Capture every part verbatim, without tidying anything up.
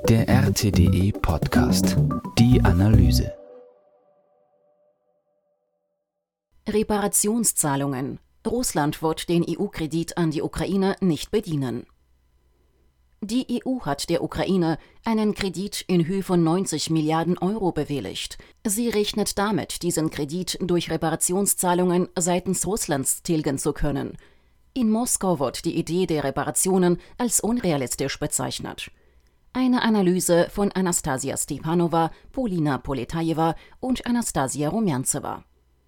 Der R T D E-Podcast. Die Analyse. Reparationszahlungen. Russland wird den E U-Kredit an die Ukraine nicht bedienen. Die E U hat der Ukraine einen Kredit in Höhe von neunzig Milliarden Euro bewilligt. Sie rechnet damit, diesen Kredit durch Reparationszahlungen seitens Russlands tilgen zu können. In Moskau wird die Idee der Reparationen als unrealistisch bezeichnet. Eine Analyse von Anastasia Stepanova, Polina Poletajewa und Anastasia Rumjanzewa.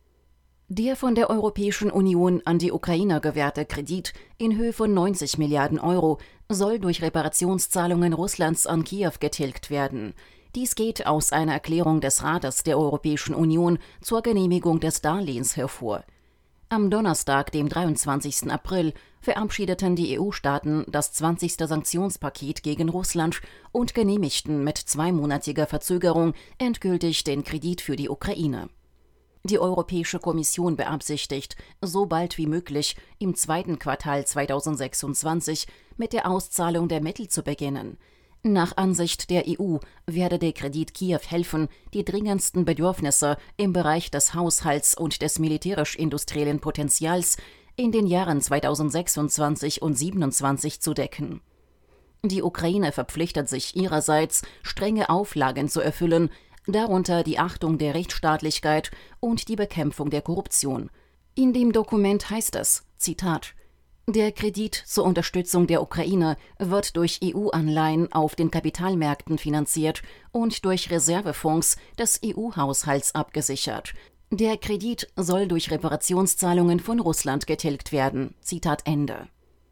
Der von der Europäischen Union an die Ukraine gewährte Kredit in Höhe von neunzig Milliarden Euro soll durch Reparationszahlungen Russlands an Kiew getilgt werden. Dies geht aus einer Erklärung des Rates der Europäischen Union zur Genehmigung des Darlehens hervor. Am Donnerstag, dem dreiundzwanzigsten April, verabschiedeten die E U-Staaten das zwanzigste Sanktionspaket gegen Russland und genehmigten mit zweimonatiger Verzögerung endgültig den Kredit für die Ukraine. Die Europäische Kommission beabsichtigt, so bald wie möglich im zweiten Quartal zweitausendsechsundzwanzig mit der Auszahlung der Mittel zu beginnen. Nach Ansicht der E U werde der Kredit Kiew helfen, die dringendsten Bedürfnisse im Bereich des Haushalts und des militärisch-industriellen Potenzials in den Jahren zweitausendsechsundzwanzig und zweitausendsiebenundzwanzig zu decken. Die Ukraine verpflichtet sich ihrerseits, strenge Auflagen zu erfüllen, darunter die Achtung der Rechtsstaatlichkeit und die Bekämpfung der Korruption. In dem Dokument heißt es, Zitat, der Kredit zur Unterstützung der Ukraine wird durch E U-Anleihen auf den Kapitalmärkten finanziert und durch Reservefonds des E U-Haushalts abgesichert. Der Kredit soll durch Reparationszahlungen von Russland getilgt werden. Zitat Ende.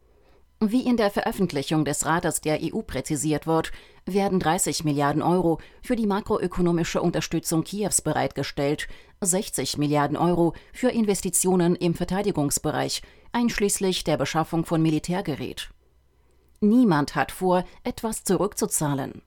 Wie in der Veröffentlichung des Rates der E U präzisiert wird, werden dreißig Milliarden Euro für die makroökonomische Unterstützung Kiews bereitgestellt, sechzig Milliarden Euro für Investitionen im Verteidigungsbereich, einschließlich der Beschaffung von Militärgerät. Niemand hat vor, etwas zurückzuzahlen.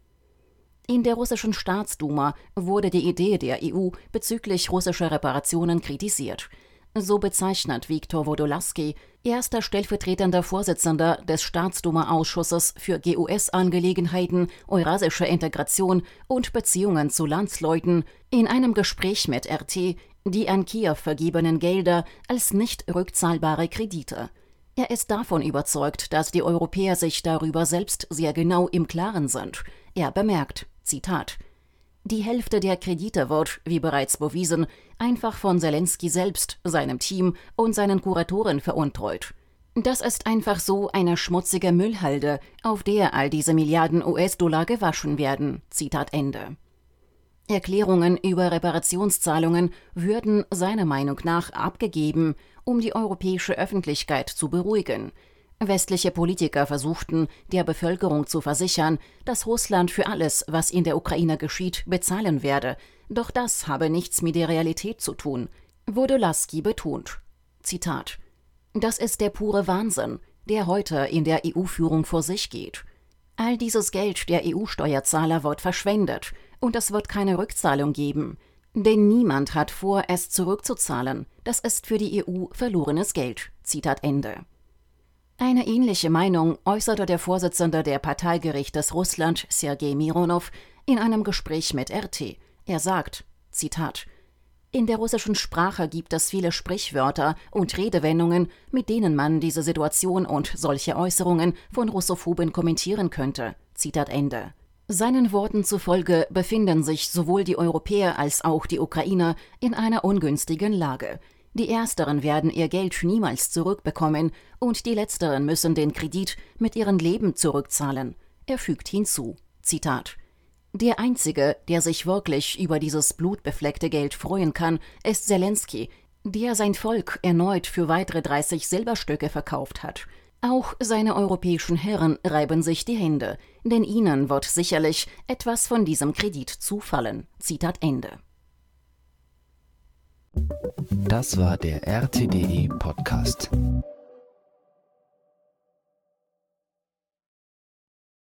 In der russischen Staatsduma wurde die Idee der E U bezüglich russischer Reparationen kritisiert. So bezeichnet Viktor Wodolazki, erster stellvertretender Vorsitzender des Staatsduma-Ausschusses für G U S-Angelegenheiten, Eurasische Integration und Beziehungen zu Landsleuten, in einem Gespräch mit R T die an Kiew vergebenen Gelder als nicht rückzahlbare Kredite. Er ist davon überzeugt, dass die Europäer sich darüber selbst sehr genau im Klaren sind. Er bemerkt, Zitat, die Hälfte der Kredite wird, wie bereits bewiesen, einfach von Selensky selbst, seinem Team und seinen Kuratoren veruntreut. Das ist einfach so eine schmutzige Müllhalde, auf der all diese Milliarden U S-Dollar gewaschen werden. Zitat Ende. Erklärungen über Reparationszahlungen würden seiner Meinung nach abgegeben, um die europäische Öffentlichkeit zu beruhigen. Westliche Politiker versuchten, der Bevölkerung zu versichern, dass Russland für alles, was in der Ukraine geschieht, bezahlen werde. Doch das habe nichts mit der Realität zu tun. Wodolazki betont, Zitat, das ist der pure Wahnsinn, der heute in der E U-Führung vor sich geht. All dieses Geld der E U-Steuerzahler wird verschwendet und es wird keine Rückzahlung geben. Denn niemand hat vor, es zurückzuzahlen. Das ist für die E U verlorenes Geld. Zitat Ende. Eine ähnliche Meinung äußerte der Vorsitzende der Parteigerichtes Russland, Sergei Mironow, in einem Gespräch mit R T. Er sagt, Zitat, in der russischen Sprache gibt es viele Sprichwörter und Redewendungen, mit denen man diese Situation und solche Äußerungen von Russophoben kommentieren könnte. Zitat Ende. Seinen Worten zufolge befinden sich sowohl die Europäer als auch die Ukrainer in einer ungünstigen Lage. Die Ersteren werden ihr Geld niemals zurückbekommen und die Letzteren müssen den Kredit mit ihrem Leben zurückzahlen. Er fügt hinzu, Zitat, der Einzige, der sich wirklich über dieses blutbefleckte Geld freuen kann, ist Selensky, der sein Volk erneut für weitere dreißig Silberstücke verkauft hat. Auch seine europäischen Herren reiben sich die Hände, denn ihnen wird sicherlich etwas von diesem Kredit zufallen. Zitat Ende. Das war der R T D E-Podcast.